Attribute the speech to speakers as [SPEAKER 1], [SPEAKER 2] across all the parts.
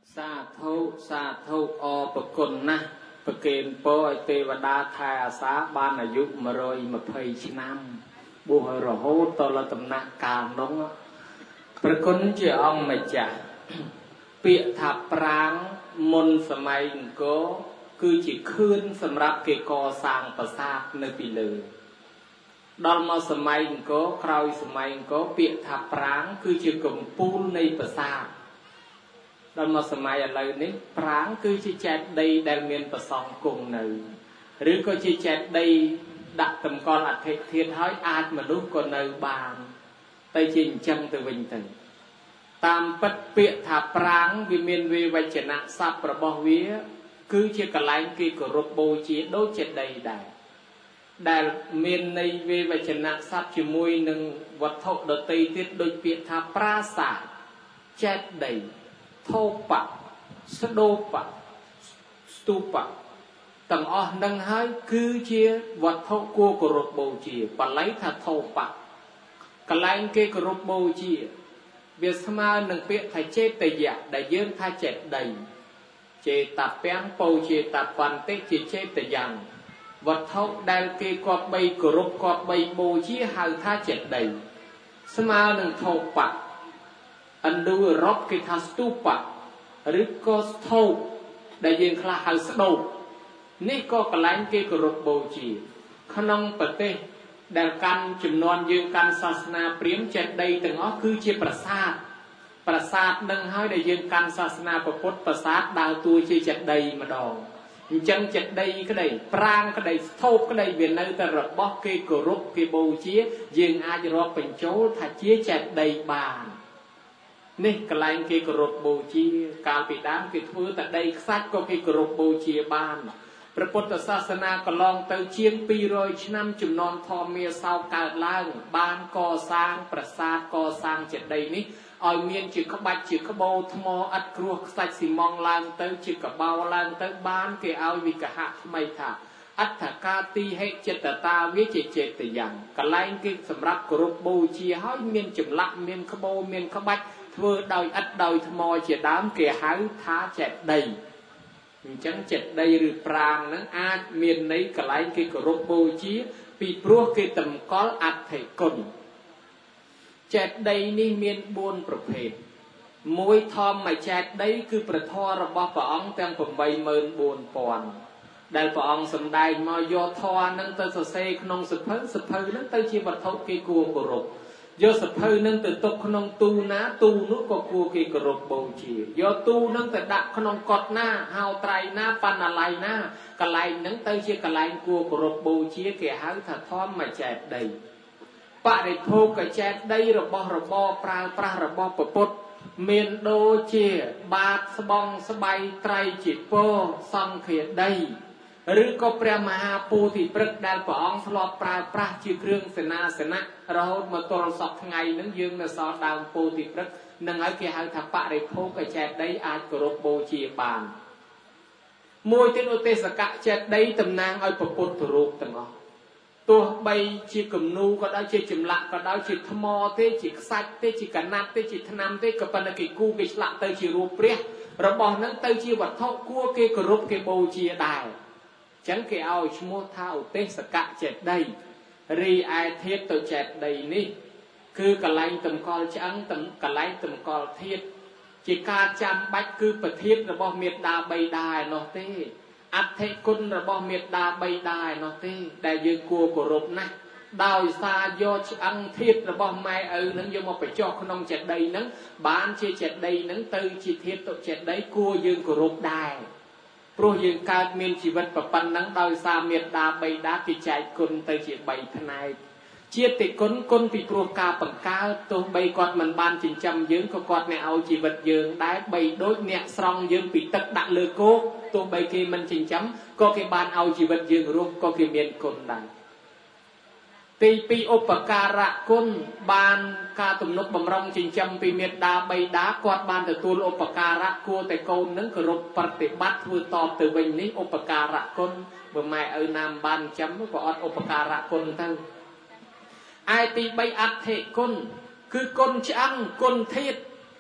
[SPEAKER 1] สาธุอประคุณนะประเกณฑ์โปรไอเทวดาไทยอาสาบานอายุมาโรยมาเพยชนำบุหรี่โหตลตำนักการน้องประคุณเจ้าองมาจากเปียถับปรางมนสมัยก็คือจิคืนสำหรับเกกอสร้างประสาทในปีเลยดอลมาสมัยก็คราวสมัยก็เปียถับปรางคือจิกลมปูนในประสาทดอลมาสมัยอะไรนี้ปรางคือจิแจดได้แดลเมียนประสองกงหนึ่งหรือก็จิแจดได้ดักตำกรอัดเทียนห้อยอาจมาลุกก่อนในบานไปจิงจังตัววิญญาณตามปัดเปียถาปรางวิเมียนเววัจนะสับประบอวิคือเชื่อกลายกีกรบโบจีโดเจดได้ได้เมียนในเววัจนะสับจมวยหนึ่งวัตถุดตีติดโดยเปียถาปราศาสเจดได้โทปะสโดปะสตูปะต่างอ๋อนังให้คือเชื่อวัตถุกัวกรบโบจีปะไลถาโทปะกลายกีกรบโบจีเบียสมาหนึ่งเปียไทยเจตยะได้ยืนท่าเจ็ดใดเจตแป้งโปเจตปันเตจิเจตยังวัดเท่าได้เกกอดใบกรุบกอดใบโบชีหาท่าเจ็ดใดสมาหนึ่งโทปะอันดูรบกิทัสตูปะหรือก็โทได้ยืนคลาหาสโดนี่ก็กลายเกกรุบโบชีขนมปเตแต่การจุ่มนอนยืนการศาสนาเปลี่ยนเจ็ดใดแต่งอ๋อคือเชี่ยประสาทนั่งให้ได้ยืนการศาสนาประพุทธประสาทดาวตัวเชี่ยเจ็ดใดมาดองจังเจ็ดใดก็ได้ปรางก็ได้โทบก็ได้เวียนในแต่ระบบเกกรุบเกโบเชี่ยยืนอาจรอเป็นโจถ้าเชี่ยเจ็ดใดบานนี่กลายเกกรุบโบเชี่ยการปิดด้านปิดพื้นแต่ใดซัดก็เกกรุบโบเชี่ยบานพระพุทธศาสนาก็ลองเติมเชียงปีรอยชนำจุ่มนอนทอเมียสาวกาดล่างบ้านก่อสร้างประสาทก่อสร้างเจ็ดใดนี้อ่อยเมียนจืดขบัดจืดขโบทมออัดครัวใส่สีมองล่างเติมจืดกับเบาล่างเติมบ้านเกเอาวิกหะไม่ถ่าอัตถกาตีให้เจตตาวิจิเจตยังกลายกินสำหรับกรุบบูชีให้เมียนจุ่มละเมียนขโบเมียนขบัดเพื่อดอยอัดดอยทมอเจดามเกหาท้าเจ็ดใดจังเจ็ดใดหรือปรางนั้นอาจเมียนในกลายกิกรบโบจีปีพรัวกิตมกอลอัดไถกลเจ็ดใดนี่เมียนบุญประเภทมวยทอมไม่เจ็ดใดคือประทอระบอบพระองค์แต่งผมใบเมินบุญปอนได้พระองค์สำได้มายอทอนั่งเตอเซขนงสะเพอนั่งเตอชีวัตถุกิกัวกรบยอสะเพอนั่งเตอตกขนงตูนะตูนุก็กัวกิกรบโบจียอตูนั่งเตอดักขนงกอดหน้าหาวไตรหน้าปันอะไรหน้ากะไลนั่งเตอเชียกะไลกัวกรบโบจีเกี่ยหาถ้าทอมมาแจดใดปะได้โพกแจดใดระบปราระบปปดเมนโดเจียบาดสบองสบายไตรจิตโปสังเขียดใดหรือก็เปรียมหาปูที่ปรึกได้พระองค์สลบปราชื่อเครื่องเสนาเรามาตรวจสอบไงนั่งยืนในซอดาวปูที่ปรึกนั่งไอ้เกี่ยหาปะได้โพกแจดได้อาจกรบโบจีบานมวยที่โนเตสกะแจดได้ตำนางไอ้ปปุตรูปต่างอ๋อตัวใบจีกนูก็ได้จีจิมละก็ได้จีทมอเตจีสัตเตจีกันนัดเตจีธนามเตกับปนกิกูกิละเตจีรูปเปรี้ยระบอบนั้นเตจีวัดทอกกัวเกกรุบเกโบจีได้ฉันเกี่ยวชั่วโมงเท่าเตสกะเจ็ดได้รีไอเทสตัวเจ็ดได้นี่คือกะไลตุ่มกอลจังตุ่มกะไลตุ่มกอลเทสจีการจำบัดคือประเทศระบอบเมียดาใบได้เนาะเต้อัตเทกุลระบอบเมียดาใบได้เนาะเต้ได้ยืนกัวกรบนะดาวซาโยชังเทสระบอบไม้นั้นยังมาไปจ่อขนมเจ็ดได้นั้นบ้านเชี่ยเจ็ดได้นั้นตือจีเทสตัวเจ็ดได้กัวยืนกรบได้เพราะยังการเมียนชีวิตประปันนั้นดาวซาเมียดาใบดากิจใจคนเตจีใบทนายเชี่ยติคนปีโปรกาปังกาตัวใบกอดมันบานจินจำยืนก็กอดในเอาชีวิตยืนได้ใบโดยเนี่ยสองยืนปีตักดักเลือโกตัวใบเกมันจินจำก็เกบานเอาชีวิตยืนรวมก็เกเมียนคนได้ตีปีอุปการะคนบานกาตุนกบำรองจินจำปีเมียดาใบดากอดบานแต่ตัวอุปการะกัวแต่โกนนั้นกรบปฏิบัติถือตอบตัวใบนี้อุปการะคนเมื่อไม่นามบานจำก็อดอุปการะคนทั้งไอตีใบอัดเทคนคือคนช่างคนเทศ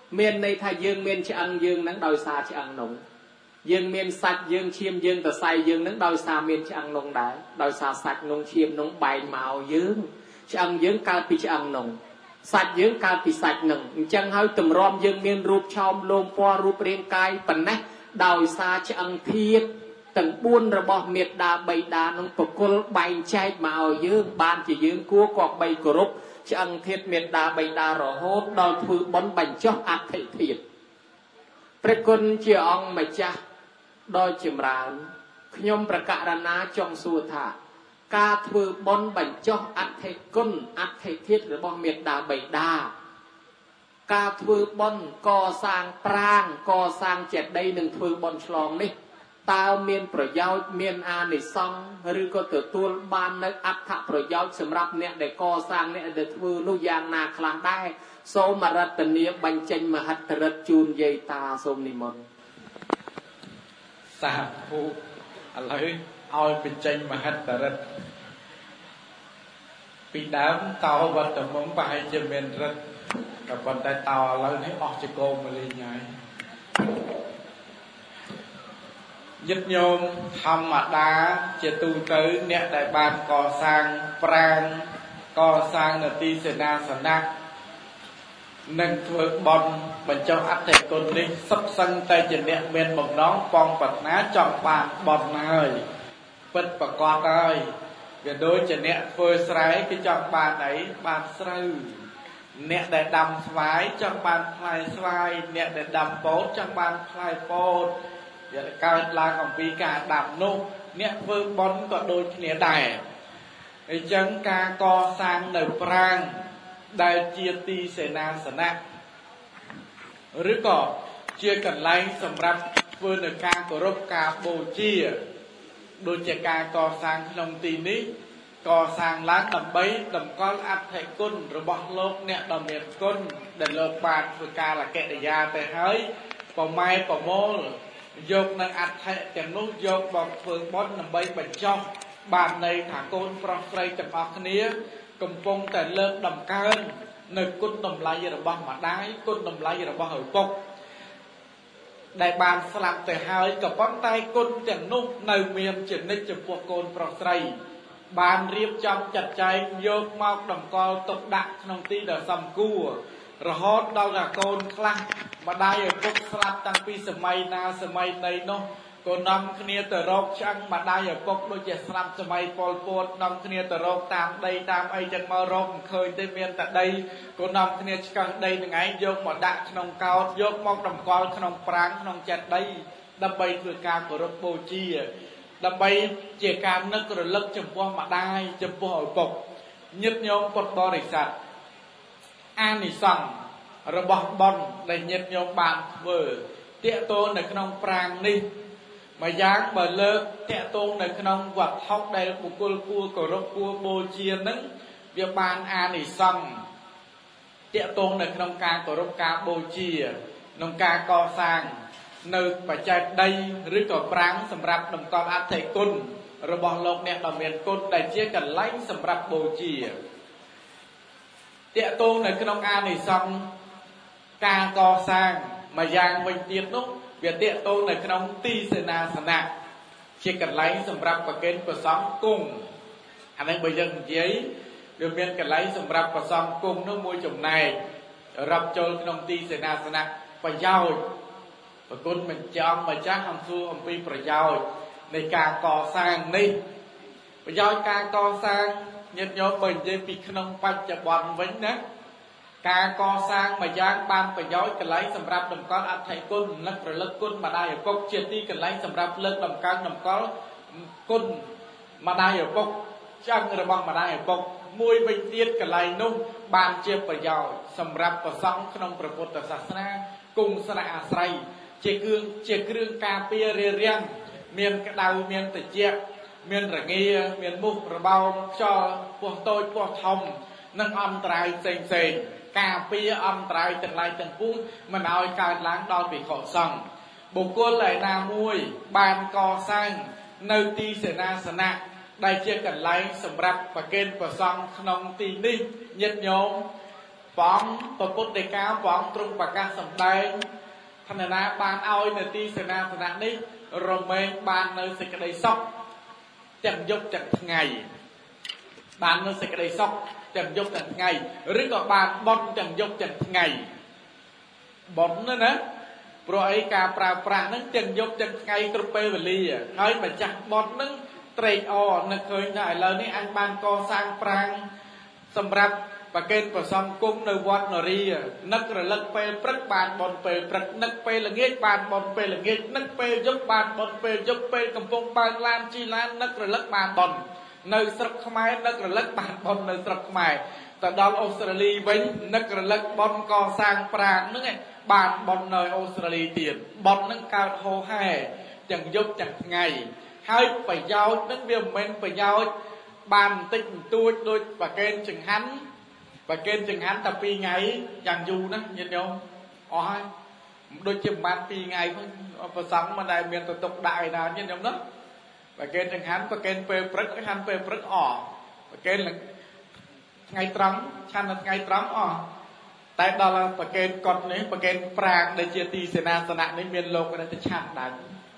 [SPEAKER 1] miền này thay dương miền chỉ ăn dương nắng đòi xa chỉ ăn nồng dương miền sạch dương chiêm dương tờ say dương nắng đòi xa miền chỉ ăn nồng đá đòi xa sạch nồng chiêm nồng bài màu dương chỉ ăn dương cao pi chỉ ăn nồng sạch dương cao pi sạch nồng chẳng hơi tầm rom dương miền rụp chom lôm po rụp riêng cay bẩn nè đòi xa chỉ ăn thiệt từng buôn rồi bỏ miệt đà bầy đà nông bậc cô bày chay màu dương ban chỉ dương cua quạt bầy cổ rúc chỉ ăn thiệt miệt đà bầy đà rồi hốt đòi thư bón bành cho ác thị thiệtประคุณเจ้าองค์ไม่จ้าโดยจิมรานขยมประกาศนาจงสุธากาถือบนบัญจอกอัตเทกุนอัตเทเทียหรือบองเมียดาใบดากาถือบนก่อสร้างปรางก่อสร้างเจ็ดได้หนึ่งถือบนฉลองนี่ตาเมียนประโยชน์เมียนอาในซองหรือก็ตัวตัวบานในอัตถประโยชน์สำหรับเนี่ยได้ก่อสร้างเนี่ยได้ถือนุยางนาคลางได้โสมรัตเนียบัญจัยมหัตรัตจูนเยตาสมนิมนต์
[SPEAKER 2] สาธุอะไรเอาบัญจัยมหัตรัตปีน้ำเตาวัดตะมงไปจะเมียนรัตกับวันได้เตาแล้วให้ออกจากโกมาเลยไงยึดโยมธรรมดาเจตุตื้อเนี่ยได้บานก่อสร้างปรางก่อสร้างนาทีเสนาสนะนั่งเถื่อบอลบรรเจ้าอัตเตกนนี้ซับซังใจจะเนี่ยเมียนบอกน้องปองปัดน้าจองบานบอลนายปิดประกอบเลยเดี๋ยวโดยจะเนี่ยเฟอร์สไลด์ก็จองบานไหนบานสไลด์เนี่ยได้ดำสวายจองบานพลายสวายเนี่ยได้ดำโป๊ดจองบานพลายโป๊ดเดี๋ยวการลาของปีกาดำนุ่มเนี่ยเฟอร์บอลก็โดยเนี่ยได้ไอ้จังกาก่อสร้างในปรางได้เจียตีเสนาสนะหรือก็เจียกันไล่สำหรับเพื่อนการกรบกาโบเจียโดยจากการก่อสร้างขนมตีนี้ก่อสร้างร้านดำใบดำก้อนอัดไทยกุนระบบโลกเนี่ยดำเมียนกุนเดินโลกบานฝึกการละแกะยาแต่เฮ้ยปอไม้ปอโมลยกนางอัดไทยจากนู้ยกบอกเฟืองบอลดำใบบรรจงบานในถางโกนฟรองไฟจับออกนี้กำปงแต่เลิกดำการในกุนดำลายระบำมาได้กุนดำลายระบำหอยปกได้บานสลับแต่หายกับป้อนไตกุนจังนุ่มในเมียนเจนนิจพวกโกนปรอกไตบานเรียบจำจัดใจโยกมากดำกอลตกดักนองตีเดซัมกู้ระฮอดดาวดาโกนคลั่งมาได้พวกสลับตั้งปีสมัยนาสมัยในโนก็นำคเนียแต่รกช่างมาได้พวกโดยจะสลับสมัยปอลปวดนำคเนียแต่รกตามใดตามไอจังมารกเคยได้เมียนแต่ใดก็นำคเนียกันใดยังไงโยกมาดักขนมเกาโยกมอกดำกอลขนมปรางขนมจัดใดดำใบคือการกรบโบจีดำใบเจการนึกระลึกจำพวกมาได้จำพวกหอยปกยึดโยมปดบริษัทอานิสังระบบบอลได้ยึดโยมบานเวอร์เตะโตในขนมปรางนี่มาย้างเปิดเลิกเตะตรงในขนมวัดท็อกได้บุกลัวกรบกัวโบเชียนั้นเวียบานอานิสังเตะตรงในขนมการกรบกาโบเชียนงการก่อสร้างในปัจจัยใดหรือก่อปรางสำหรับนำกองอัฐิกุลระบบโลกเนี่ยดำเนินกุลได้เชี่ยกันไล่สำหรับโบเชียเตะตรงในขนมอานิสังการก่อสร้างมายังวิญญาณนุ๊กเวียเตะโตในขนมตีเสนาสนะเชี่ยกันไล่สำหรับประเกณฑ์ประสองกุ้งอันนั้นใบยังเย้ยเดือดเมียนกันไล่สำหรับประสองกุ้งน้องมวยจมในรับโจลขนมตีเสนาสนะประโยชน์ประกุนมันจอมมาจ้าคำสู้คำปีประโยชน์ในการก่อสร้างนี่ประโยชน์การก่อสร้างยันยอมเป็นใจปีขนมปัจจุบันไว้นะการก่อสร้างมาย่างบานประโยชน์กันไล่สำหรับดำก้อนอัฐิกุลนักประเลิกกุลมาได้พวกเจียตีกันไล่สำหรับเลิกดำก้อนดำก้อนกุลมาได้พวกช่างระบังมาได้พวกมวยวิญญาณกันไล่นุ่มบานเจียประโยชน์สำหรับประสองขนมประพุทธศาสนากุงสนาอาศัยเจียเครื่องกาเปียเรียงเมียนกระดาวเมียนตะเจียเมียนระเงียเมียนมุกระเบาจอพวกโตพวกทอมนั่งอันตรายเซ็งกาเปียอันตรายตั้งไรตั้งปุ้งมันเอาการล้างดอนไปขอสั่งบุคคลไหลนามวยบานก่อสร้างในตีเสนาสนะได้เชี่ยกันไล่สำหรับประเกณฑ์ประสังขนมตีนี่ยึดโยมปបងប្រពុតនៃការបងទ្រង់ប្រកាសសម្ដែងឋានណាបានឲ្យនៅទីសេនាសនៈនេះរមែងបាននៅសេចក្តីសុខទាំងយប់ទាំងថ្ងៃបាននៅសេចក្តីសុខទាំងយប់ទាំងថ្ងៃឬក៏បានបន់ទាំងយប់ទាំងថ្ងៃបន់ណាព្រោះអីការប្រើប្រាស់ហ្នឹងទាំងយប់ទាំងថ្ងៃគ្រប់ពេលវេលាហើយម្ចាស់បន់ហ្នឹងត្រេកអរនឹកឃើញថាឥឡូវនេះអញបានកសាងប្រាង្គសម្រាប់ប្រកេនប្រសំគង់នៅវត្តនរានឹករលឹកពេលព្រឹកបានបន់ពេលព្រឹកនឹកពេលល្ងាចបានបន់ពេលល្ងាចនឹកពេលយប់បានបន់ពេលយប់ពេលកំពុងបើកឡានជិះឡាននឹករលឹកបានបន់នៅស្រុកខ្មែរនឹករលឹកបានបន់នៅស្រុកខ្មែរទៅដល់អូស្ត្រាលីវិញនឹករលឹកបន់កសាងប្រាង្គហ្នឹងឯងបានបន់នៅអូស្ត្រាលីទៀតបន់ហ្នឹងកើតហូរហែទាំងយប់ទាំងថ្ងៃហើយប្រយោជន៍ហ្នឹងវាមិនមែនប្រយោជន៍បានបន្តិចបន្តួចដូចប្រកេនចង្ហាន់តែ2ថ្ងៃយ៉ាងយូរណាញាតិញោមអស់ហើយដូចជាប្រហែល2ថ្ងៃផងប្រសងមិនដែលមានទៅទុកដាក់ឯណាញាតិញោមណាប្រកេនចង្ហាន់ប្រកេនពេលព្រឹកឆាន់ពេលព្រឹកអស់ប្រកេនថ្ងៃត្រង់ឆាន់នៅថ្ងៃត្រង់អស់តែដល់ប្រកេនកត់នេះប្រកេនប្រាង្គដែលជាទីសេនាសនៈនេះមានលោកទៅឆាន់ដាច់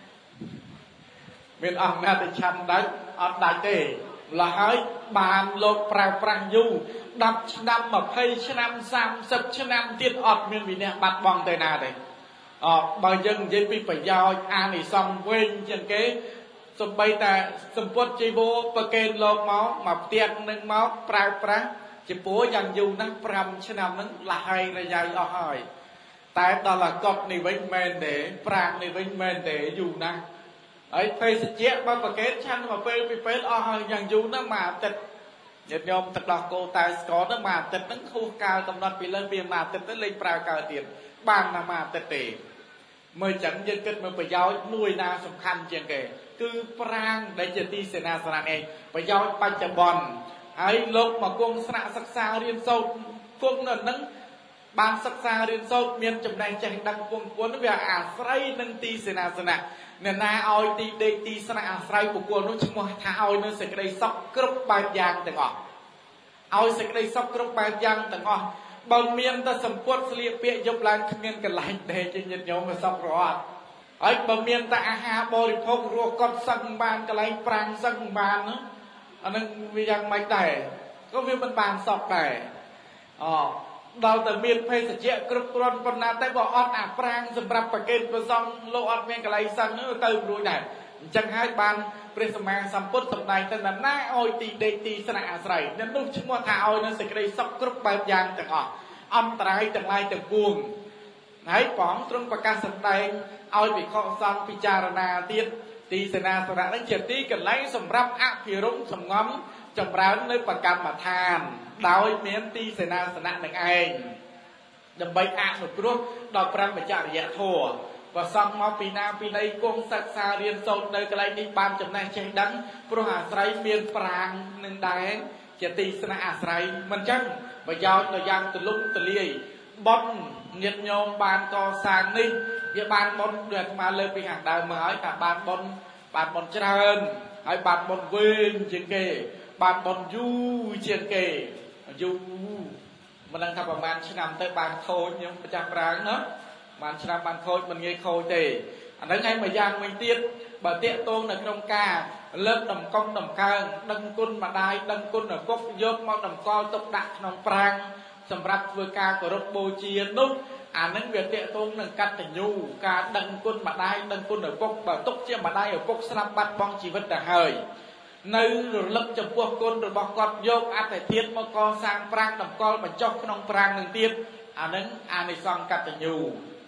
[SPEAKER 2] មានអង្គណាទៅឆាន់ដាច់អត់ដាច់ទេលហើយបានលោកប្រើប្រាស់យូរ10ឆ្នាំ20ឆ្នាំ30ឆ្នាំទៀតអត់មានវិន័យបាត់បង់ទៅណាទេបើយើងនិយាយពីប្រយោជន៍អានិសង្សវិញជាងគេសំបីតែសម្ពុតជីវោប្រកេនលោកមកផ្ទះនឹងមកប្រើប្រាស់ជាពោយ៉ាងយូរណាស់5ឆ្នាំហ្នឹងលហើយរយៃអស់ហើយតែដល់អាកត់នេះវិញមែនទេប្រាក់នេះវិញមែនទេយូរណាស់ហើយភេសជ្ជៈបើប្រកេនឆាន់មកពេលពីពេលអស់ហើយយ៉ាងយូរណាស់មួយអាទិត្យញាតិញោមទឹកដោះគោតែស្ករហ្នឹងមួយអាទិត្យហ្នឹងខុសកាលកំណត់ពីលើពីមួយអាទិត្យទៅលេខប្រើកើទៀតបានណាមួយអាទិត្យទេមើលចឹងយើងគិតមើលប្រយោជន៍មួយណាសំខាន់ជាងគេគឺប្រាង្គដែលជាទីសេនាសនៈឯងប្រយោជន៍បច្ចុប្បន្នហើយលោកមកគង់ស្នាក់សិក្សារៀនសូត្រគង់នៅហ្នឹងបានសិក្សារៀនសូត្រមានចំណេះចេះដឹងពងពួនវាអាស្រ័យនឹងទីសេនាសនៈអ្នកណាឲ្យទីដេកទីស្នាក់អាស្រ័យបុគ្គលនោះឈ្មោះថាឲ្យនៅសេចក្តីសុខគ្រប់បែបយ៉ាងទាំងអស់ឲ្យសេចក្តីសុខគ្រប់បែបយ៉ាងទាំងអស់បើមានតែសម្ពុតស្លៀកពាក់យប់ឡើងគ្មានកន្លែងដេកជាញាតិញោមមិនសុខរត់ហើយបើមានតែអាហារបរិភោគរស់កត់សឹងបានកន្លែងប្រាំងសឹងបានអានឹងវាយ៉ាងម៉េចដែរក៏វាមិនបានសុខដែរដល់តែមានភេសជ្ជៈគ្រប់គ្រាន់ប៉ុណ្ណាតែបើអត់អាប្រាង្គសម្រាប់ប្រកេនប្រសងលោកអត់មានកន្លែងសឹងទៅរួចដែរអញ្ចឹងហើយបានព្រះសម្មាសម្ពុទ្ធសម្ដែងទៅណាឲ្យទីដេកទីស្នាក់អាស្រ័យអ្នកនោះឈ្មោះថាឲ្យនៅសេចក្តីសុខគ្រប់បែបយ៉ាងទាំងអស់អន្តរាយទាំងឡាយទាំងពួងហើយព្រះអង្គទ្រង់ប្រកាសសម្ដែងឲ្យភិក្ខុសង្ឃពិចារណាទៀតទីសេនាសនៈនេះជាទីកន្លែងសម្រាប់អភិរម្យសំងំចម្រើននៅបកម្មដ្ឋានដោយមានទីសេនាសនៈនឹងឯងដើម្បីអនុគ្រោះដល់ព្រមចរិយធម៌ប្រសង់មកពីណាពីណីគង់សិក្សារៀនសូត្រនៅកន្លែងនេះបានចំណេះចេះដឹងព្រោះអាស្រ័យមានប្រាង្គនឹងដែរជាទីស្នាក់អាស្រ័យមិនចឹងប្រយោជន៍ដល់យ៉ាងទូលំទូលាយបុណ្យញាតិញោមបានកសាងនេះវាបានបុណ្យដូចអាត្មាលើកពីខាងដើមមកហើយថាបានបុណ្យច្រើនហើយបានបុណ្យវែងជាងគេបានបុណ្យយូរជាងគេយូរមិនដឹងថាប្រហែលឆ្នាំទៅបានខូចខ្ញុំម្ចាស់ប្រាង្គណាបានឆ្នាំបានខូចមិនងាយខូចទេអាហ្នឹងឯងមួយយ៉ាងវិញទៀតបើតាកតងនៅក្នុងការលើកតម្កុំតម្កើងដឹងគុណម្ដាយដឹងគុណឪពុកយកមកតម្កល់ទុកដាក់ក្នុងប្រាង្គសម្រាប់ធ្វើការគោរពបូជានោះអានឹងវាតាកតងនឹងកតញ្ញូការដឹងគុណម្ដាយដឹងគុណឪពុកបើទុកជាម្ដាយឪពុកស្លាប់បាត់បង់ជីវិតទៅហើយនៅរលឹកចំពោះគុណរបស់គាត់យកអត្តធាតុមកកសាងប្រាង្គតម្កល់បញ្ចុះក្នុងប្រាង្គនឹងទៀតអានឹងអានិសង្សកតញ្ញូ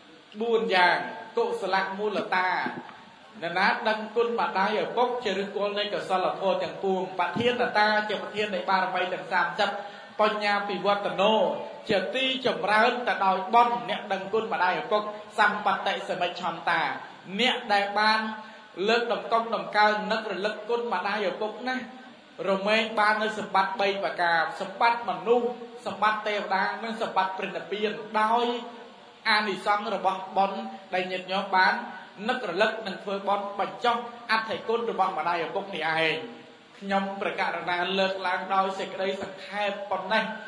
[SPEAKER 2] 4យ៉ាងកុសលមូលតាអ្នកណាដឹងគុណម្ដាយឪពុកជាឫសគល់នៃកុសលធម៌ទាំងពួងបធានតាជាប្រធាននៃបារមីទាំង30បញ្ញាពិវត្តនោជាទីចម្រើនទៅដោយបុណ្យអ្នកដឹងគុណម្ដាយឪពុកសម្បត្តិសមិច្ឆន្តាអ្នកដែលបានលើកតម្កុំតម្កើងនឹករលឹកគុណម្ដាយឪពុកណារមែងបាននៅសម្បត្តិ3ប្រការសម្បត្តិមនុស្សសម្បត្តិទេវតានិងសម្បត្តិព្រះនិព្វានដោយអានិសង្សរបស់បុណ្យដែលញាតិញោមបាននឹករលឹកនិងធ្វើបុណ្យបញ្ចុះអត្ថិគុណរបស់ម្ដាយឪពុកនេះឯងខ្ញុំប្រកាសណាលើកឡើងដោយសេចក្តីសង្ខេបប៉ុណ្ណេះ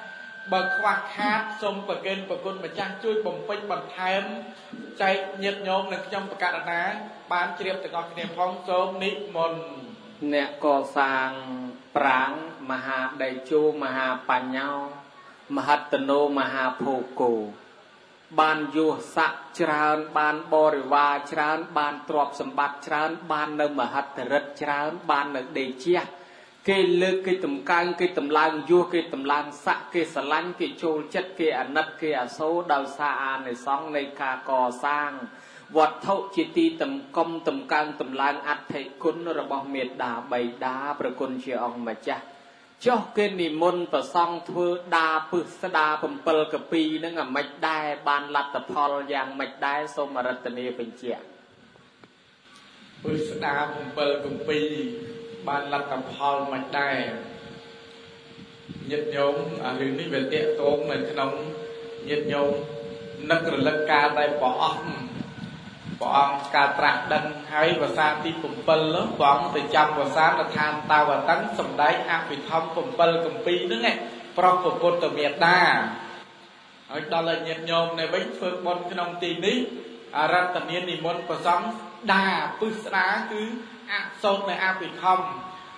[SPEAKER 2] បើខ្វះខាតសូមប្រគេនប្រគុណម្ចាស់ជួយបំពេញបន្ថែមចែកញាតិញោមនិងខ្ញុំបកករណាបានជ្រាបទាំងអស់គ្នាផងសូមនិមន្ត
[SPEAKER 1] អ្នកកសាងប្រាង្គមហាដេជោមហាបញ្ញោមហត្តនោមហាភោគោបានយោស័កច្រើនបានបរិវារច្រើនបានទ្រព្យសម្បត្តិច្រើនបាននៅមហត្តរិទ្ធច្រើនបាននៅដេជះគេលើកគេតម្កើងគេតម្លើងយោគេតម្លើងស័កគេស្រឡាញ់គេចូលចិត្តគេអាណិតគេអាសូរដោយសារអានិសង្ឃនៃការកសាងវត្ថុជាទីតម្កុំតម្កើងតម្លើងអធិគុណរបស់មេត្តាបិតាប្រគុណជាអង្គម្ចាស់ចុះគេនិមន្តប្រសង់ធ្វើដាពឹសស្ដា7កពីនឹងអាម៉េចដែរបានលទ្ធផលយ៉ាងម៉េចដែរសូមរតនាបញ្ជាក់
[SPEAKER 2] ពឹសស្ដា7កពីបានលទ្ធផលមិនដែរញាតិញោមអារឿងនេះវាតាក់ទងនៅក្នុងញាតិញោមនឹករលឹកការដែលព្រះអង្គការត្រាស់ដឹងហើយភាសាទី7ព្រះអង្គទៅចាំភាសាឋានតាវតឹងសម្ដែងអភិធម្ម7កំពីហ្នឹងប្រោះពុទ្ធមេត្តាហើយដល់ឲ្យញាតិញោមនៅវិញធ្វើបុណ្យក្នុងទីនេះអរតនានិមន្តព្រះសង្ឃដាពឹសស្ដាគឺអសូត្រនៅអភិធម្ម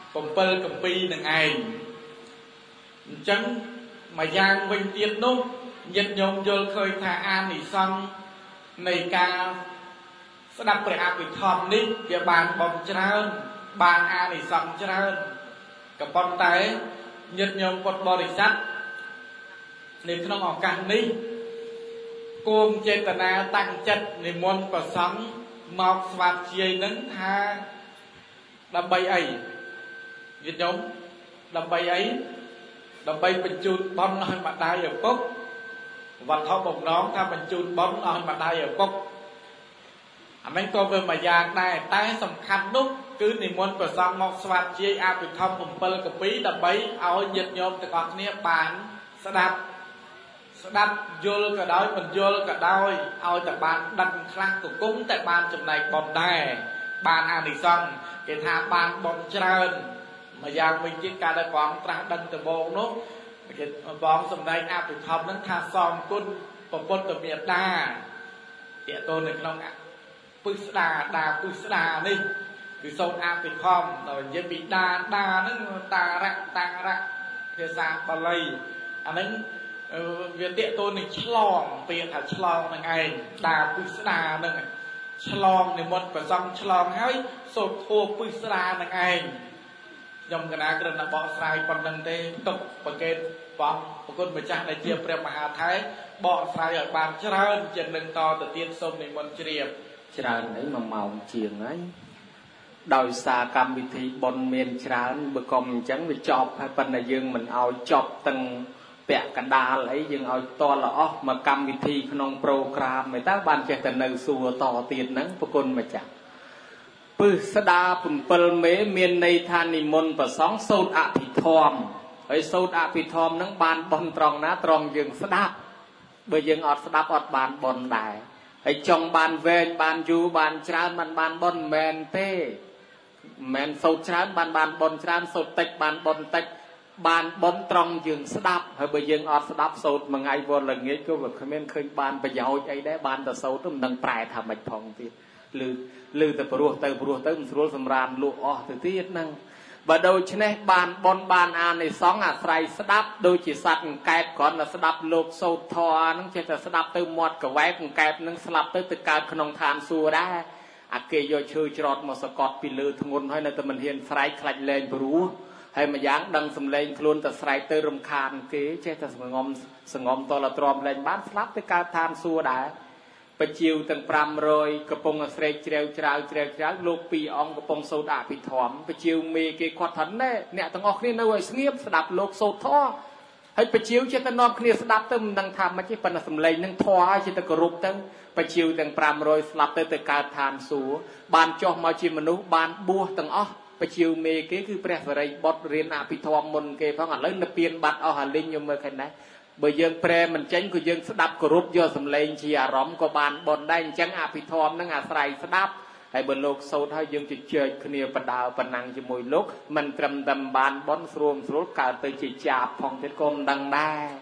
[SPEAKER 2] 7កំពីនឹងឯងអញ្ចឹងមួយយ៉ាងវិញទៀតនោះញាតិញោមយល់ឃើញថាអានិសង្ឃនៃការស្ដាប់ព្រះអភិធម្មនេះវាបានបំច្រើនបានអានិសង្ឃច្រើនក៏ប៉ុន្តែញាតិញោមពុទ្ធបរិស័ទនៅក្នុងឱកាសនេះគួរចេតនាតាំងចិត្តនិមន្តព្រះសង្ឃមកស្វាធ្យាយនឹងថាដើម្បីអីញាតិញោមដើម្បីអីដើម្បីបញ្ជូនបុណ្យឲ្យម្ដាយឪពុកវត្ថុបំណងថាបញ្ជូនបុណ្យឲ្យម្ដាយឪពុកអានេះក៏វាមួយយ៉ាងដែរតែសំខាន់នោះគឺនិមន្តព្រះសង្ឃមកស្វាធ្យាយអភិធម្ម7កពីដើម្បីឲ្យញាតិញោមទាំងអស់គ្នាបានស្ដាប់យល់ក៏ដោយមិនយល់ក៏ដោយឲ្យតែបានដឹងខ្លះក៏គង់តែបានចំណែកបុណ្យដែរបានអានិសង្ឃគេថាបានបុណ្យច្រើនមួយយ៉ាងវិញទៀតការដែលព្រះអង្គត្រាស់ដឹងដំបូងនោះគេព្រះអង្គសម្ដែងអភិធម្មនឹងថាសំគុណព្រះពុទ្ធមេត្តាតេតូននៅក្នុងពឹសស្ដាដាពឹសស្ដានេះគឺសូត្រអភិធម្មដល់និយាយពីដាហ្នឹងតារៈភាសាបាលីអាហ្នឹងវាតេតូននឹងឆ្លងពាក្យថាឆ្លងនឹងឯងដាពឹសស្ដាហ្នឹងឆ្លងនិមន្តប្រសង់ឆ្លងហើយសូត្រធัวពឹសស្ដានឹងឯងខ្ញុំកណាគ្រាន់តែបកស្រាយប៉ុណ្្នឹងទេទុកប្រកេតព្រះប្រគុណម្ចាស់ដែលជាព្រះមហាថេរបកស្រាយឲ្យបានច្រើនជាងនឹងតទៅទៀតសូមនិមន្តជ្រាប
[SPEAKER 1] ច្រើនអី1ម៉ោងជាងហើយដោយសារកម្មវិធីបុណ្យមានច្រើនបើកុំអញ្ចឹងវាចប់ហើយប៉ុន្តែយើងមិនឲ្យចប់ទាំងពាក់កណ្ដាលអីយើងឲ្យតលអស់មកកម្មវិធីក្នុងប្រូក្រាមឯតើបានចេះតែនៅសួរតទៀតហ្នឹងប្រគុណម្ចាស់ពឹសស្ដា7មេមានន័យថានិមន្តព្រះសង្ឃសូត្រអភិធម្មហើយសូត្រអភិធម្មហ្នឹងបានបន់ត្រង់ណាត្រង់យើងស្ដាប់បើយើងអត់ស្ដាប់អត់បានបន់ដែរហើយចង់បានវែងបានយូរបានច្រើនបានបន់មែនទេមិនសូត្រច្រើនបានបន់ច្រើនសូត្រតិចបានបន់តិចបានបន់ត្រង់យើងស្ដាប់ហើយបើយើងអត់ស្ដាប់សូត្រមួយថ្ងៃវល់ល្ងាចក៏វាគ្មានឃើញបានប្រយោជន៍អីដែរបានតែសូត្រមិនដឹងប្រែថាម៉េចផងទៀតឬតែព្រោះទៅមិនស្រួលសម្រានលក់អស់ទៅទៀតហ្នឹងបើដូច្នេះបានបន់បានអានិសង្ឃអាស្រ័យស្ដាប់ដូចជាសត្វអង្កែបគ្រាន់តែស្ដាប់លោកសូត្រធម៌ហ្នឹងចេះតែស្ដាប់ទៅមាត់កវែបអង្កែបហ្នឹងស្លាប់ទៅកើតក្នុងឋានសួគ៌ដែរអាគេយកឈើច្រត់មកសកត់ពីលើធ្ងន់ហើយនៅតែមិនហ៊ានស្រែកខ្លាចលែងព្រោះហើយម្យ៉ាងដឹងសំឡេងខ្លួនតែស្រែកទៅរំខានគេចេះតែសងំតលទ្រាំលែងបានស្លាប់ទៅកើតឋានសួគ៌ដែរបជាវទាំង500កំពុងស្រែកជ្រាវច្រាវលោក2អង្គកំពុងសូត្រអភិធម្មបជាវមេគេគាត់ថាណែអ្នកទាំងអស់គ្នានៅឲ្យស្ងៀមស្ដាប់លោកសូត្រធម៌ហើយបជាវចេះតែនាំគ្នាស្ដាប់ទៅមិនដឹងថាម៉េចទេប៉ុន្តែសំឡេងនឹងធម៌ហើយចេះតែគោរពទៅបជាវទាំង500ស្លាប់ទៅកើតឋានសួគ៌បានចុះមកជាមនុស្សបានបួសទាំងអស់បជាវមេគេគឺព្រះសរិបុត្ររៀនអភិធម្មមុនគេផងឥឡូវនៅពៀនបាត់អស់អាលិញខ្ញុំមើលឃើញដែរបើយើងប្រែមិនចេញក៏យើងស្ដាប់គោរពយកសំឡេងជាអារម្មណ៍ក៏បានបនដែរអញ្ចឹងអភិធម្មនឹងអាស្រ័យស្ដាប់ហើយបើលោកសូត្រហើយយើងជជែកគ្នាបដើប៉ុណ្ណឹងជាមួយលោកមិនត្រឹមតែបានបនស្រួលកើតទៅជាចាបផងទៀតក៏មិនដឹងដែរ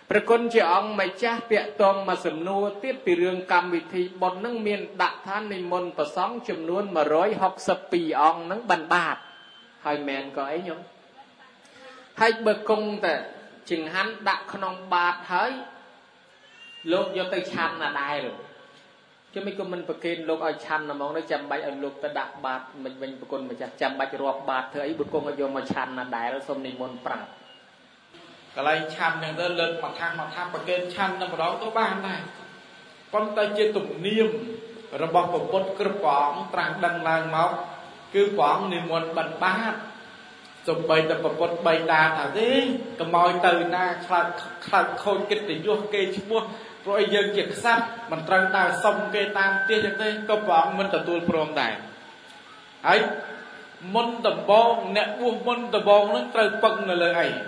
[SPEAKER 1] ប្រគុណជាអង្គម្ចាស់ពាក់តងមកសំណួរទៀតពីរឿងកម្មវិធីបុណ្យនឹងមានដាក់ថានិមន្តព្រះសង្ឃចំនួន162អង្គនឹងបានបាតហើយមែនក៏អីញោមហើយបើគង់តែចង្ហាន់ដាក់ក្នុងបាតហើយលោកយកទៅឆាន់ណាដែរchứ mấy con mình phải kêu lúc ở chăn là mong nó chăm bạch ở lúc ta đặt bát mình phải con mà chăm bạch rọp bát thôi ấy bữa con ở vô mà chăn là đại nó xong đi môn prang
[SPEAKER 2] cái này chăn này nó lên mà tham phải kêu chăn nó mà đó có ban này con ta chưa tụng niêm rồi bọc một con cơ quảng trăng đằng làng máu cứ quảng niệm môn bận bát rồi bày tập một con bày đà thả thế cầm mồi từ na khạc khôi kịch để vô kê chứ mua rồi giờ kiểm sát mình trăng ta xong kê tam tia chẳng thế có bọn mình tập tuôn prom đại ấy môn tập bong nè buông môn tập bong nó trời băng là lời ấy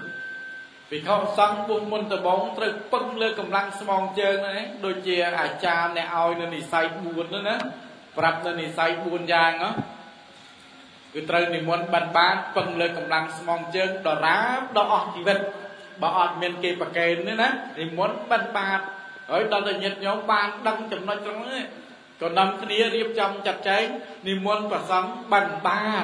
[SPEAKER 2] vì không xong buông môn tập bong trời băng lên cầm lăng smong chơi này đôi chia cha nè ao nên đi say buồn nữa nè bạc nên đi say buồn giang đó cứ trời thì môn bàn bán băng lên cầm lăng smong chơi đỏ ráp đỏ chỉ vật bà ọt miền kê bà kê nữa nè thì muốn bắn bạt ở đó là nhiệt nhóm ban đăng chấm nói trong ấy còn năm kia điệp trong chặt cháy thì muốn bà sống bắn bạt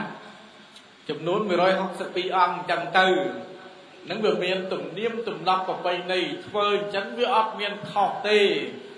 [SPEAKER 2] chấm nốt 162 ông chẳng từ nắng vừa miền tùng niêm tùng lọc vào bay này phơi chắn với ọt miền khọt tê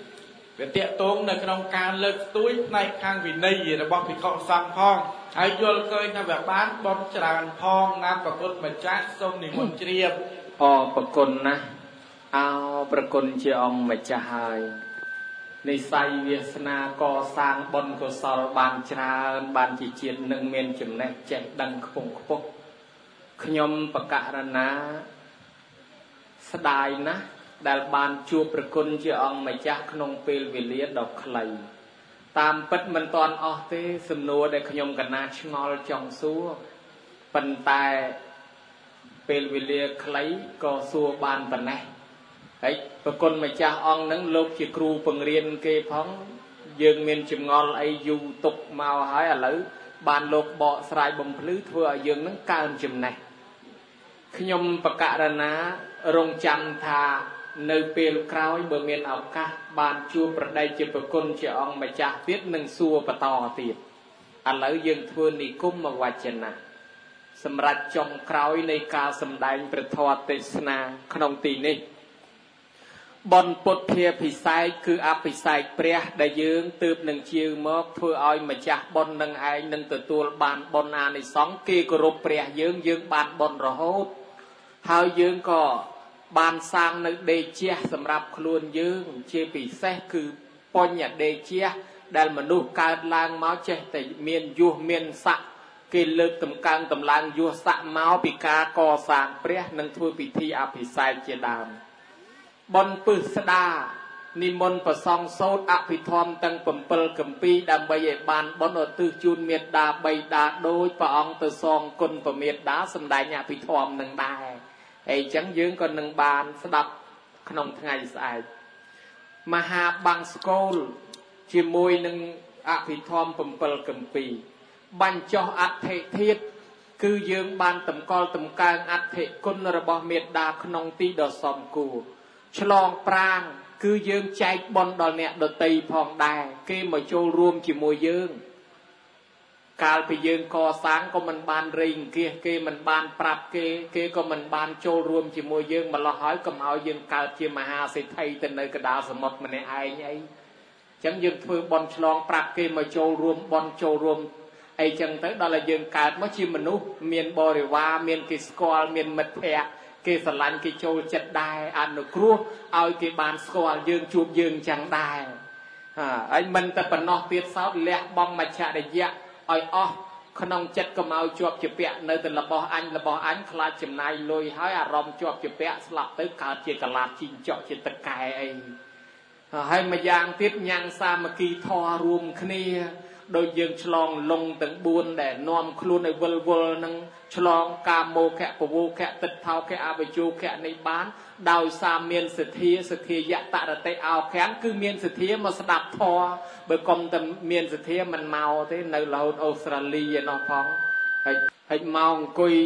[SPEAKER 2] về tiện tốn là trong can lực túi này khang vì này gì là bọc thì không sang phong ai vô coi ta về bán bón tràn phong nam và cốt mà chát xong thì muốn chia
[SPEAKER 1] ประกุลนะเอาประกุลเชียองมาจะหายในไซเวียสนากอสร้างบนกุศลบานชราบานจีเจียนหนึ่งเมียนจุ่มแนกแจกดังขปงขปกขยมประกาศนะสดายนะได้บานจูประกุลเชียองมาจะขนมเปลวิเลียดอกไข่ตามปัดมันตอนออกเตสมนัวได้ขยมกันนาชงอลจองซัวปันตายเป็นวิเลียคล้ายก็สัวบานปนไหนไอ้ปกติมาจากองนั้นโลกจีครูปังเรียนเกพ้องยืงเมียนจิมงอลไอยูตกมาหายอะไรบานโลกเบาสลายบ่มพลื้ทั่วยืงนั้นการจิมไหนขยมประกาศนะรงจันทาในเปลคราวเบอร์เมียนเอากะบานจูประเดี๋ยวจะปกติจะองมาจากเวียดหนึ่งสัวปตอตีดอะไรยืงทั่วนิคุมมาวัจนะสำหรับจงคราวในการสำแดงประทอเตสนาขนมตีนี้บนปดเพียพิสัยคืออภิสัยเปรียได้ยืงตืบหนึ่งชิวมอกเพื่อเอามาจากบนหนึ่งไอหนึ่งตัวบานบนอาในสองกีกรุปเปรียยืงบานบนรหดหายืงก็บานสร้างในเดเชียสำหรับคลุนยืงเชียพิเศษคือปนอย่างเดเชียได้มนุษย์การล้างม้าเจแต่เมียนยูเมียนสะกิเลสตำกลางตำลางยัวสะเมาปิกาก่อสร้างเปรี้ยนังทั่วพิธีอภิสัยเจดามบนปืษดานิมนต์ประซองโซดอภิธรรมตั้งปมเปิลกัมปีดำใบใหญ่บานบนอตือจูนเมียดาใบดาโดยพระองค์ตะซองคนประเมียดาสำได้อภิธรรมนังได้ไอ้จังยืงก็นังบานสดับขนมไงสายมหาบังสโกลชิมวยนังอภิธรรมปมเปิลกัมปีบัญจออัตเทเทียคือยืงบานตำกอลตำกลางอัตเทคนระบเมียดาขนมตีดอสอมกูฉลองปรางคือยืงใจบอลดอลเนี่ยดอตีพองได้เกมาโจรวมจิมวยยืงการไปยืงก่อสร้างก็มันบานริงเกมันบานปรับเกก็มันบานโจรวมจิมวยยืงมันละหอยก็เอายืงการเจียมหาเศรษฐีแต่ในกระดาษสมดมันในไอ้ไงจังยืงเพื่อบอลฉลองปรับเกมาโจรวมบอลโจรวมไอ้จังtới đó là dương cát mất chimมนุษย์เมียนบริวารเมียนกิสกอลเมียนมัดแพะกิสลันกิโจจัดได้อันนุครัวเอากิบานสกอลยืงจูบยืงจังได้ไอ้มันแต่ปนอกเตียสาวเละบอมมาชาได้ยะไอ้อ๋อขนมจัดก็มาจวบจีเปะในแต่ละบ่ออันคลาจำนายลอยให้อารมณ์จวบจีเปะสลับtớiขาเจกลาจิงเจาะจิตตะกายไอ้ให้มายางติดยางสามัคคีทอรวมคณีโดยยืงฉลองลงถึงบุญแต่นอมครูในวลนั่งฉลองกาโมแคะปวูแคะติดเท้าแคะอาบจูแคะในบ้านดาวสามเมียนสถียะตะระเตเอาแขนคือเมียนสถียมาสดับทอเบอร์กอมแต่เมียนสถียมันเมาที่ในเราออสเตรเลียนอพองให้เมากุยจ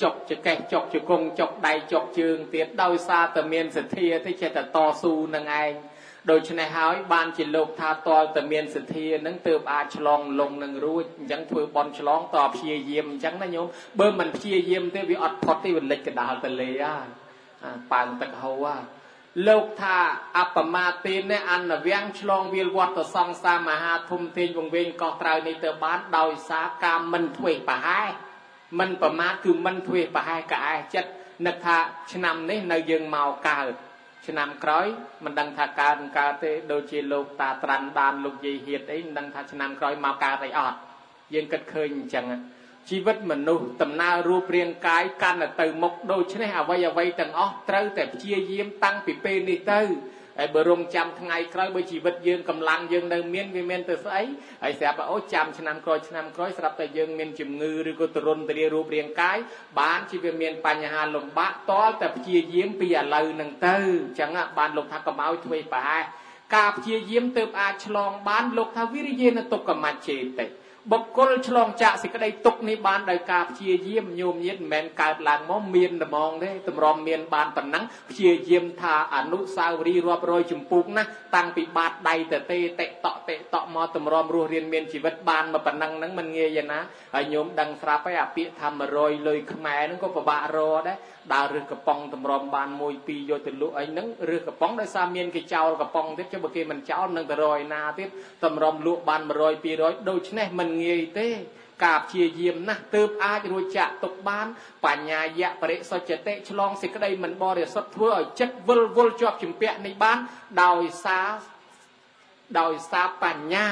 [SPEAKER 1] ចុកចកេះចុកជង្គង់ចុកដៃចុកជើងទៀតដោយសារតែមានសទ្ធាទេចេះតែតស៊ូនឹងឯងដូច្នេះហើយបានជាលោកថាតលតែមានសទ្ធានឹងទើបអាចឆ្លងលងនឹងរួចអញ្ចឹងធ្វើបន់ឆ្លងតព្យាយាមអញ្ចឹងណាញោមបើមិនព្យាយាមទេវាអត់ផុតទេវាលិចកដាលទលេហើយប៉ើងទឹកហូរលោកថាអបមាទេនអនវាំងឆ្លងវាលវត្តសង្សារមហាធំទេញវងវែងកោះត្រើយនេះទៅបានដោយសារការមិនធ្វេសប្រហែសមិនប្រមាទគឺមិនធ្វេសប្រហែសក្អែចិត្តនឹកថាឆ្នាំនេះនៅយើងមកកើតឆ្នាំក្រោយមិនដឹងថាកើតទេដូចជាលោកតាត្រាន់បានលោកយាយហៀតអីមិនដឹងថាឆ្នាំក្រោយមកកើតអីអត់យើងគិតឃើញអញ្ចឹងជីវិតមនុស្សដំណើររូបរាងកាយកាន់តែទៅមុខដូច្នេះអ្វីទាំងអស់ត្រូវតែព្យាយាមតាំងពីពេលនេះទៅហើយបើរងចាំថ្ងៃក្រោយបើជីវិតយើងកម្លាំងយើងនៅមានវាមានទៅស្អីហើយស្រាប់អូចាំឆ្នាំក្រោយស្រាប់តែយើងមានជំងឺឬក៏ទរណទរារូបរាងកាយបានជាវាមានបញ្ហាលំបាកតលតែព្យាយាមពីឥឡូវហ្នឹងទៅអញ្ចឹងបានលោកថាកុំឲ្យធ្វេសប្រហែសការព្យាយាមទើបអាចឆ្លងបានលោកថាវិរិយេនទុក្ខមច្ឆេតិបុគ្គលឆ្លងចាកសេចក្តីទុក្ខនេះបានដោយការព្យាយាមញោមញាតិមិនមែនកើតឡើងមកមានតែហ្មងទេតម្រាំមានបានប៉ុណ្ណឹងព្យាយាមថាអនុស្សាវរីយ៍រាប់រយចម្ពោះណាតាំងពីបាតដៃទៅទេតិតក់មកតម្រាំរស់រៀនមានជីវិតបានមកប៉ុណ្ណឹងហ្នឹងមិនងាយណាហើយញោមដឹងស្រាប់ហើយអាពាក្យថា100លុយខ្មែរហ្នឹងក៏ពិបាករកដែរដើររើសកំប៉ុងតម្រាំបាន1 2យកទៅលក់អីហ្នឹងរើសកំប៉ុងដោយសារមានគេចោលកំប៉ុងទៀតចុះបើគេមិនចោលនឹងទៅរយណាទៀតតម្រាំលក់បាន100 200ដូច្នេះមិនងាយទេការព្យាយាមណាស់ទើបអាចរួចចាក់ទុកបានបញ្ញាយៈបរិសុទ្ធតិឆ្លងសេចក្តីមិនបរិសុទ្ធធ្វើឲ្យចិត្តវិលវល់ជាប់ជំពាក់នេះបានដោយសារបញ្ញា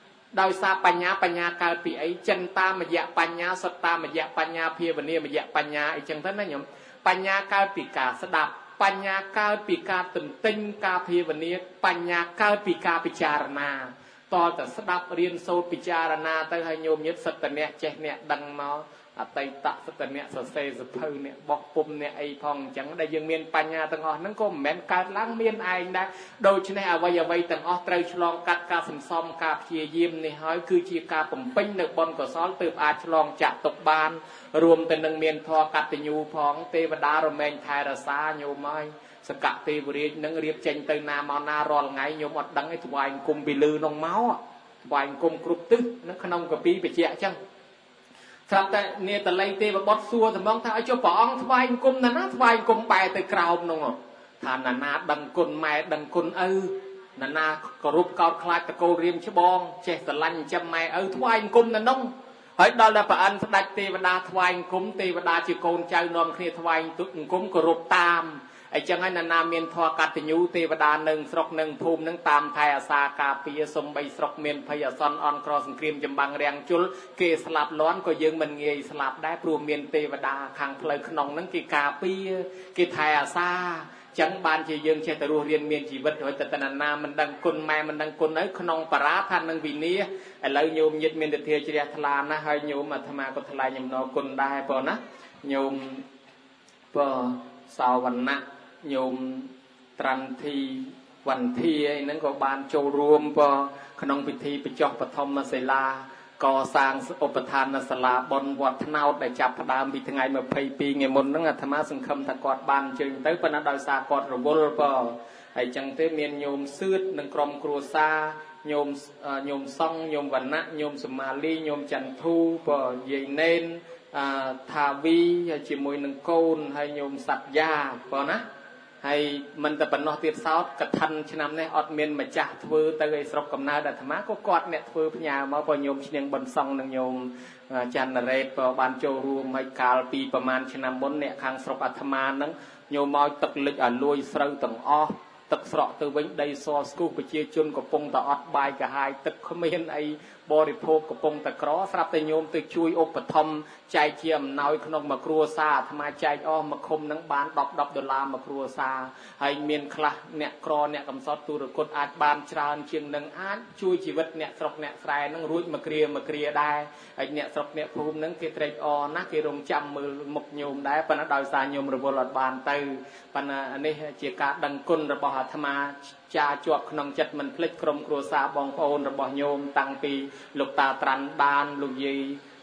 [SPEAKER 1] កើតពីអីចិនតាមយៈបញ្ញាសត្តាមយៈបញ្ញាភាវនាមយៈបញ្ញាអីចឹងទៅណាញោមបញ្ញាកើតពីការស្ដាប់បញ្ញាកើតពីការទន្ទិញការភាវនាបញ្ញាកើតពីការពិចារណាតើតែស្ដាប់រៀនសូត្រពិចារណាទៅឲ្យញោមញាតសិតតអ្នកចេះអ្នកដឹងមកអតីតសិតអ្នកសរសេរសភៅអ្នកបោះពុំអ្នកអីផងអញ្ចឹងដែលយើងមានបញ្ញាទាំងអស់ហ្នឹងក៏មិនមែនកើតឡើងមានឯងដែរដូច្នេះអ្វីទាំងអស់ត្រូវឆ្លងកាត់ការសន្សំការព្យាយាមនេះហើយគឺជាការបំពេញនៅបុណ្យកុសលទើបអាចឆ្លងចាក់ទុកបានរួមទៅនឹងមានធម៌កតញ្ញូផងទេវតារមែងថែរក្សាញោមហើយសកទេវរាជនឹងរៀបចេញទៅណាមកណារាល់ថ្ងៃញោមអត់ដឹងឯងថ្វាយអង្គមពីលឺនោះមកថ្វាយអង្គមគ្រប់ទិសនៅក្នុងកាពីបច្ចៈអញ្ចឹងស្រាប់តែនេតល័យទេវបុត្រសួរតំងថាឲ្យចុះព្រះអង្គថ្វាយអង្គមណាថ្វាយអង្គមបែរទៅក្រោមនោះថាណាដឹងគុណម៉ែដឹងគុណឪណាគោរពកោតខ្លាចតកូលរៀមច្បងចេះស្រឡាញ់ចិញ្ចឹមម៉ែឪថ្វាយអង្គមនៅនោះហើយដល់តែព្រះអិនស្ដេចទេវតាថ្វាយអង្គមទេវតាជាកូនចៅនាំគ្នាថ្វាយអង្គមគោរពតាមអញ្ចឹងហើយណាមានធម៌កតញ្ញូទេវតានឹងស្រុកនឹងភូមិនឹងតាមថែអាសាការពារសំបីស្រុកមានភ័យអាសន្នអន់ក្រសង្គ្រាមចម្បាំងរាំងជលគេស្លាប់លាន់ក៏យើងមិនងាយស្លាប់ដែរព្រោះមានទេវតាខាងផ្លូវក្នុងនឹងគេការពារគេថែអាសាចឹងបានជាយើងចេះតែរស់រៀនមានជីវិតហើយតតណាមិនដឹងគុណម៉ែមិនដឹងគុណនៅក្នុងបរាថានឹងវិនាឥឡូវញោមញាតិមានទធាជ្រះថ្លាណាស់ហើយញោមអាត្មាក៏ថ្លែងអំណរគុណដែរបងណាញោមបងសោវណ្ណៈញោមត្រាន់ធីវន្ធាអីហ្នឹងក៏បានចូលរួមក្នុងពិធីបញ្ចុះបឋមសិលាកសាងឧបឋានសាលាបុណ្យវត្តថ្នោតដែលចាប់ផ្ដើមពីថ្ងៃ22ថ្ងៃមុនហ្នឹងអាត្មាសង្ឃឹមថាគាត់បានអញ្ជើញទៅប៉ុន្តែដោយសារគាត់រវល់ហើយចឹងទេមានញោមសឿតនិងក្រុមគ្រួសារញោមសង្ឃញោមវណ្ណៈញោមសមាលីញោមចន្ទធូយាយណេនថាវីជាមួយនឹងកូនហើយញោមសត្យាបងណាហើយមិនតែប៉ុណ្ណោះទៀតសោតកឋិនឆ្នាំនេះអត់មានម្ចាស់ធ្វើទៅឲ្យស្រុកកំណើតអាត្មាក៏គាត់អ្នកធ្វើផ្ញើមកបើញោមឈ្នៀងបិណ្ឌសង្ឃនិងញោមច័ន្ទរ៉េតក៏បានចូលរួមឲ្យកាលពីប្រហែលឆ្នាំមុនអ្នកខាងស្រុកអាត្មាហ្នឹងញោមមកទឹកលិចឲ្យលួយស្រូវទាំងអស់ទឹកស្រក់ទៅវិញដីសស្គូសប្រជាជនកំពុងតែអត់បាយកាហាយទឹកគ្មានអីបរិភោគកំពុងតែក្រស្រាប់តែញោមទៅជួយឧបត្ថម្ភចែកជាអំណោយក្នុងមួយគ្រួសារអាត្មាចែកអស់មួយឃុំនឹងបាន$10មួយគ្រួសារហើយមានខ្លះអ្នកក្រអ្នកកំសត់ទូរគតអាចបានច្រើនជាងនឹងអាចជួយជីវិតអ្នកស្រុកអ្នកស្រែនឹងរួចមួយគ្រាដែរហើយអ្នកស្រុកអ្នកភូមិនឹងគេត្រេកអរណាស់គេរងចាំមើលមុខញោមដែរប៉ុន្តែដោយសារញោមរវល់អត់បានទៅប៉ុន្តែនេះជាការដឹងគុណរបស់អាត្មាចាជាប់ក្នុងចិត្តមិនភ្លេចក្រុមគ្រួសារបងប្អូនរបស់ញោមតាំងពីលោកតាត្រាន់បានលោកយាយ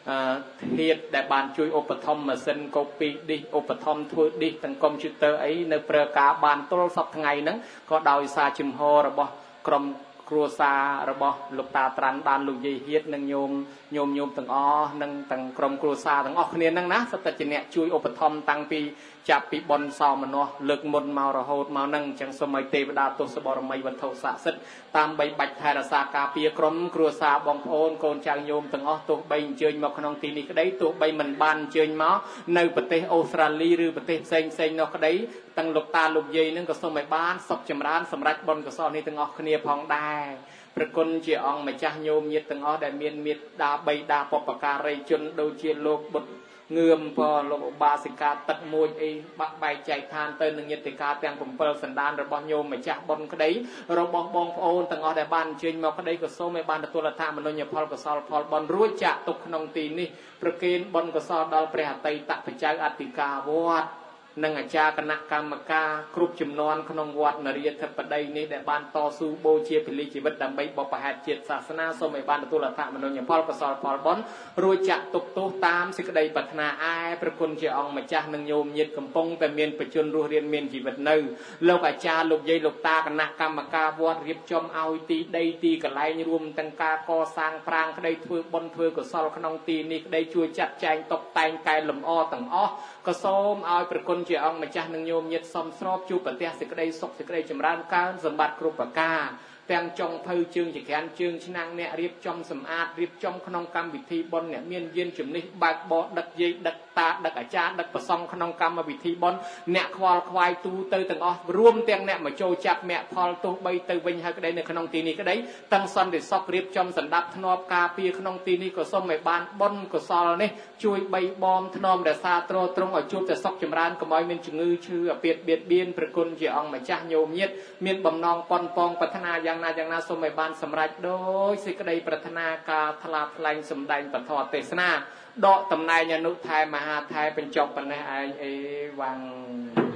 [SPEAKER 1] ធាតុដែលបានជួយឧបត្ថម្ភម៉ាស៊ីន copy disk ឧបត្ថម្ភធ្វើ disk ទាំង computer អីនៅប្រើការបានទល់សប្តាហ៍ថ្ងៃហ្នឹងក៏ដោយសារជំហររបស់ក្រុមគ្រួសាររបស់លោកតាត្រាន់បានលោកយាយហៀតនិងញោមទាំងអស់និងទាំងក្រុមគ្រួសារទាំងអស់គ្នាហ្នឹងណាសត្វតែជាអ្នកជួយឧបត្ថម្ភតាំងពីចាប់ពីបុណ្យសោមនស្សលើកមុនមករហូតមកហ្នឹងអញ្ចឹងសូមឲ្យទេវតាទស្សបរមីវត្ថុស័ក្តិសិទ្ធិតាមបីបាច់ថែរក្សាការពារក្រុមគ្រួសារបងប្អូនកូនចៅញោមទាំងអស់ទោះបីអញ្ជើញមកក្នុងទីនេះក្តីទោះបីមិនបានអញ្ជើញមកនៅប្រទេសអូស្ត្រាលីឬប្រទេសផ្សេងនោះក្តីទាំងលោកតាលោកយាយហ្នឹងក៏សូមឲ្យបានសុខចម្រើនសម្រាប់បុណ្យកុសលនេះទាំងអស់គ្នាផងដែរព្រះគុណជាអង្គម្ចាស់ញោមញាតិទាំងអស់ដែលមានមេត្តាបៃតាបុព្វការីជនដូចជាលោកបុត្រងឿមក៏លោកឧបាសិកាទឹកមួយអីបាក់បែកចែកឋានទៅនឹងញាតិកាទាំង7សន្តានរបស់ញោមម្ចាស់បុណ្យក្តីរបស់បងប្អូនទាំងអស់ដែលបានអញ្ជើញមកក្តីក៏សូមឲ្យបានទទួលអត្ថមនោញ្ញផលកុសលផលបុណ្យរួចចាក់ទុកក្នុងទីនេះប្រគេនបុណ្យកុសលដល់ព្រះអតីតបច្ចៅអធិការវត្តនិងអាចារ្យគណៈកម្មការគ្រប់ចំនួនក្នុងវត្តនរាធិបតីនេះដែលបានតស៊ូបូជាពលិជីវិតដើម្បីបព្វហេតុជាតិសាសនាសូមឲ្យបានទទួលអត្ថមនោញ្ញផលកុសលផលបុណ្យរួចចាក់ទុកទោសតាមសេចក្តីប្រាថ្នាឯព្រះគុណជាអង្គម្ចាស់និងញោមញាតិកំពុងតែមានបច្ចុប្បន្នរស់រានមានជីវិតនៅលោកអាចារ្យលោកយាយលោកតាគណៈកម្មការវត្តរៀបចំឲ្យទីដីទីកន្លែងរួមទាំងការកសាងប្រាង្គក្តីធ្វើបុណ្យធ្វើកុសលក្នុងទីនេះក្តីជួយចាត់ចែងតុបតែងកែលម្អទាំងអស់ក៏សូមឲ្យព្រះគុណជាអង្គម្ចាស់និងញោមញាតិសំស្របជួបប្រទះសេចក្តីសុខសេចក្តីចម្រើនកើនសម្បត្តិគ្រប់ប្រការទាំងចុងភៅជើងចក្រានជើងឆ្នាំងអ្នករៀបចំសម្អាតរៀបចំក្នុងកម្មវិធីបុណ្យអ្នកមានយានជំនិះបើកបរដឹកយាយដឹកតាដឹកអាចារ្យដឹកប្រសង់ក្នុងកម្មវិធីបុណ្យអ្នកខ្វល់ខ្វាយទូទៅទាំងអស់រួមទាំងអ្នកមកចូលចាប់មគ្គផលទោះបីទៅវិញហើយក្តីនៅក្នុងទីនេះក្តីទាំងសន្តិសុខរៀបចំសម្ដាប់ធ្នាប់ការពារក្នុងទីនេះក៏សូមឲ្យបានបុណ្យកុសលនេះជួយបីបំធ្នមរក្សាទ្រទ្រង់ឲ្យជួបតែសុខចម្រើនកុំឲ្យមានជំងឺឈឺអាពាហ៍បៀតបៀនព្រះគុណជាអង្គម្ចាស់ញោមញាតិមានបំណងប៉ុនប៉ងប្រាថ្នាយ៉ាងណាសូមឲ្យបានសម្រេចដោយសេចក្តីប្រាថ្នាការថ្លាថ្លែងសម្ដែងពធទេសនាដកតំណែងអនុថែមហាថែបញ្ចប់ប៉ុណ្ណេះឯងអេវ៉ាំង